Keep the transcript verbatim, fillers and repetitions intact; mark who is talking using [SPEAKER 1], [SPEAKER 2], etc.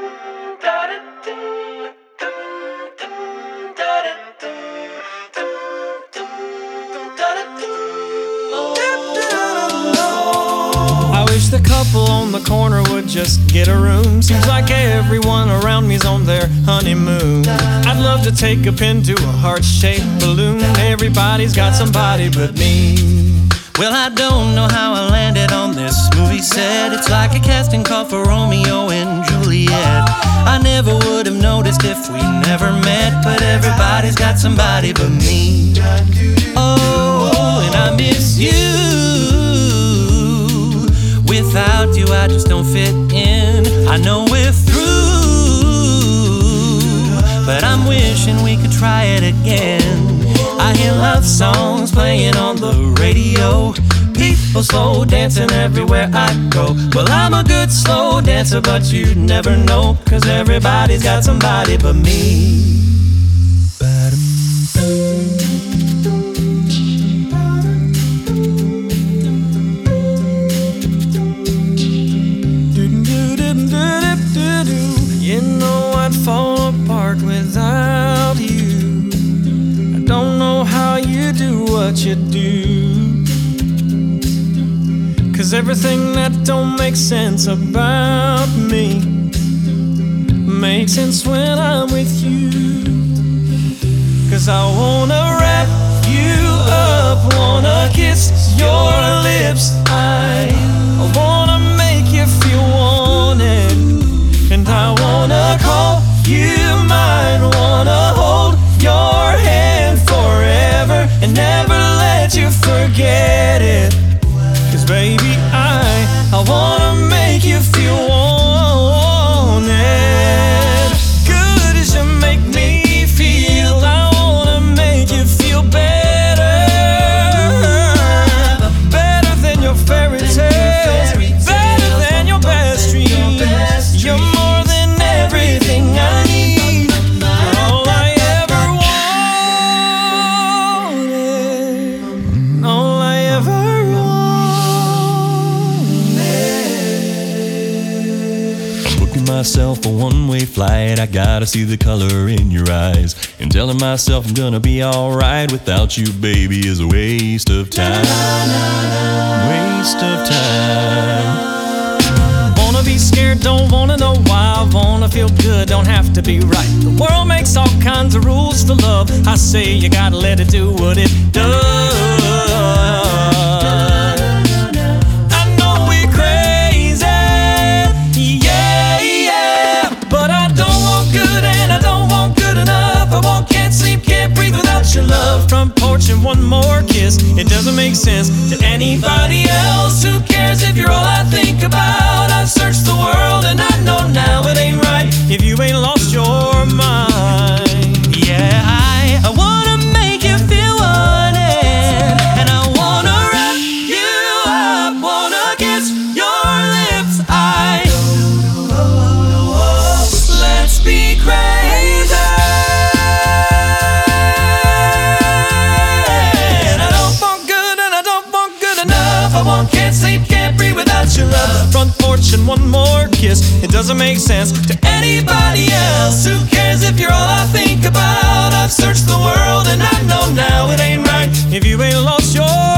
[SPEAKER 1] I wish the couple on the corner would just get a room. Seems like everyone around me's on their honeymoon. I'd love to take a pin to a heart-shaped balloon. Everybody's got somebody but me.
[SPEAKER 2] Well, I don't know how I landed on this movie set. It's like a casting call for Romeo and Juliet. I never would have noticed if we never met, but everybody's got somebody but me. Oh, and I miss you. Without you, I just don't fit in. I know we're through, but I'm wishing we could try it again. I hear love songs playing on the radio, people slow dancing everywhere I go. Well, I'm a good slow dancer, but you'd never know, 'cause everybody's got somebody but me.
[SPEAKER 1] You know I'd fall apart without you. I don't know how you do what you do, 'cause everything that don't make sense about me makes sense when I'm with you. 'Cause I wanna wrap you up, wanna kiss your lips. I, I wanna make you feel wanted, and I wanna call you mine, wanna hold your hand forever and never let you forget it. 'Cause baby, I, I wanna make you feel wanted. Good as you make me feel, I wanna make you feel better. Better than your fairy tales, better than your best dreams. You're more than everything I need, all I ever wanted, all I ever wanted.
[SPEAKER 2] Booking myself a one-way flight, I gotta see the color in your eyes, and telling myself I'm gonna be alright without you, baby, is a waste of time. Waste of time.
[SPEAKER 1] Wanna be scared, don't wanna know why. I wanna feel good, don't have to be right. The world makes all kinds of rules to love. I say you gotta let it do what it does. I know we're crazy, yeah, yeah, but I don't want good and I don't want good enough. I want, can't sleep, can't breathe without your love. Front porch and one more kiss, it doesn't make sense to anybody else. Who cares if you're all I think about? I've searched the world and I know now it ain't right if you ain't lost your mind.
[SPEAKER 2] Yeah, I, I wanna make you feel wanted, and I wanna wrap you up, wanna kiss your lips. I, let's be crazy.
[SPEAKER 1] And I don't want good and I don't want good enough. I want, can't sleep, can't breathe without your love. Front porch and one more kiss, it doesn't make sense to anybody else. Who cares if you're all I think about? I've searched the world and I know now it ain't right if you ain't lost your